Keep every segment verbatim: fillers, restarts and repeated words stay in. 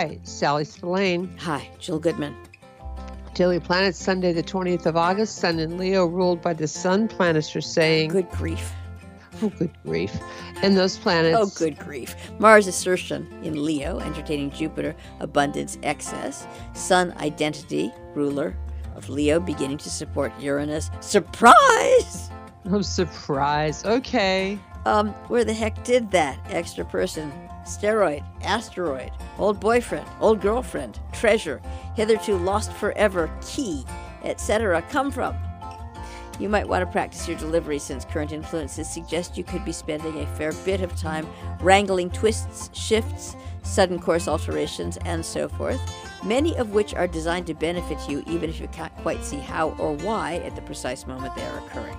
Hi, Sally Spillane. Hi, Jill Goodman. Daily Planets, Sunday the twentieth of August. Sun in Leo, ruled by the sun. Planets are saying... Good grief. Oh, good grief. And those planets... Oh, good grief. Mars assertion in Leo, entertaining Jupiter, abundance, excess. Sun identity, ruler of Leo, beginning to support Uranus. Surprise! Oh, surprise. Okay. Um, where the heck did that extra person, steroid, asteroid, old boyfriend, old girlfriend, treasure, hitherto lost forever, key, et cetera come from? You might want to practice your delivery, since current influences suggest you could be spending a fair bit of time wrangling twists, shifts, sudden course alterations, and so forth, many of which are designed to benefit you even if you can't quite see how or why at the precise moment they are occurring.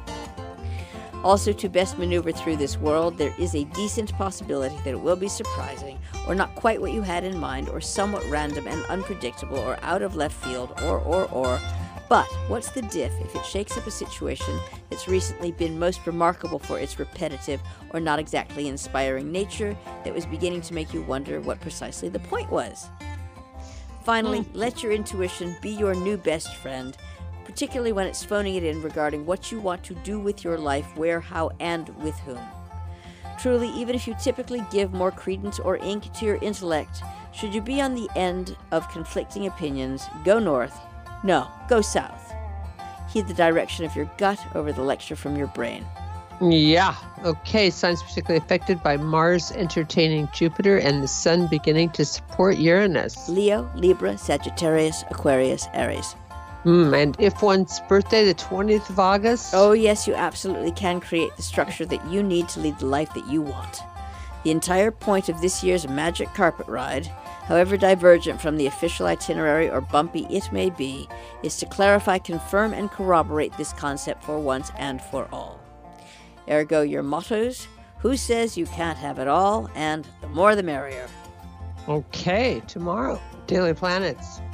Also, to best maneuver through this world, there is a decent possibility that it will be surprising, or not quite what you had in mind, or somewhat random and unpredictable, or out of left field, or, or, or. But what's the diff if it shakes up a situation that's recently been most remarkable for its repetitive or not exactly inspiring nature that was beginning to make you wonder what precisely the point was? Finally, mm. let your intuition be your new best friend, particularly when it's phoning it in regarding what you want to do with your life, where, how, and with whom. Truly, even if you typically give more credence or ink to your intellect, should you be on the end of conflicting opinions, go north. No, go south. Heed the direction of your gut over the lecture from your brain. Yeah. Okay. Signs particularly affected by Mars entertaining Jupiter and the sun beginning to support Uranus. Leo, Libra, Sagittarius, Aquarius, Aries. Hmm, and if one's birthday, the twentieth of August? Oh, yes, you absolutely can create the structure that you need to lead the life that you want. The entire point of this year's magic carpet ride, however divergent from the official itinerary or bumpy it may be, is to clarify, confirm, and corroborate this concept for once and for all. Ergo, your mottos: who says you can't have it all, and the more the merrier. Okay, tomorrow, Daily Planets.